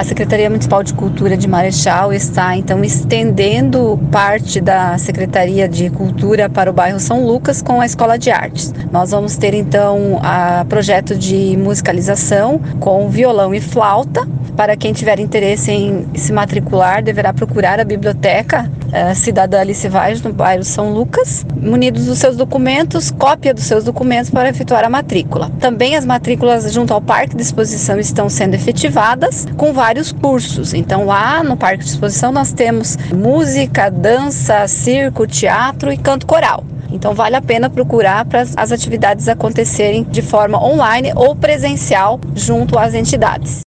Secretaria Municipal de Cultura de Marechal está, então, estendendo parte da Secretaria de Cultura para o bairro São Lucas com a Escola de Artes. Nós vamos ter, então, projeto de musicalização com violão e flauta. Para quem tiver interesse em se matricular, deverá procurar a Biblioteca Cidadã Alice Vaz, no bairro São Lucas, munidos dos seus documentos, cópia dos seus documentos para efetuar a matrícula. Também as matrículas junto ao Parque de Exposição estão sendo efetivadas com vários cursos. Então, lá no Parque de Exposição nós temos música, dança, circo, teatro e canto coral. Então, vale a pena procurar para as atividades acontecerem de forma online ou presencial junto às entidades.